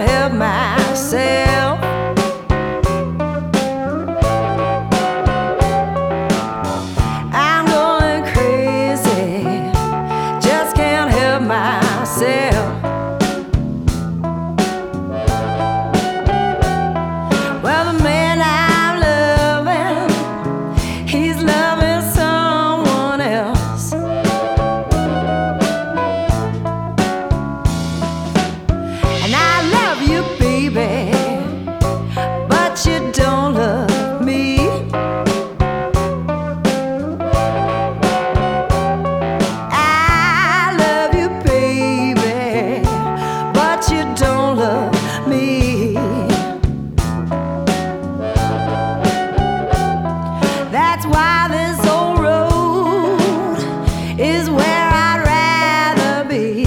can't help myself. I'm going crazy, just can't help myself. Well, the man I'm loving, he's loving someone else. And I love you, baby, but you don't love me. I love you, baby, but you don't love me. That's why this old road is where I'd rather be.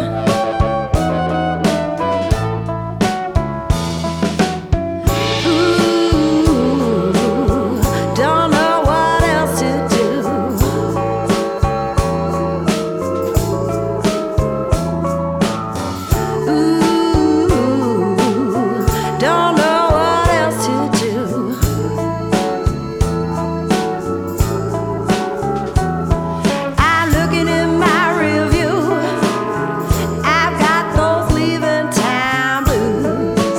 Ooh, don't know what else to do. Ooh, don't know what else to do. I'm looking in my rearview. I've got those leaving town blues.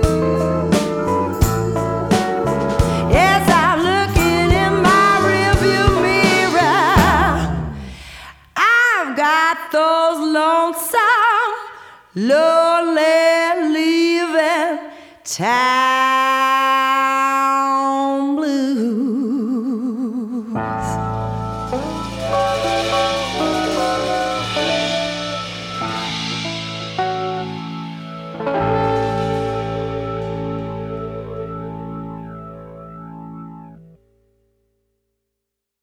Yes, I'm looking in my rearview mirror. I've got those lonesome, lonely leaving town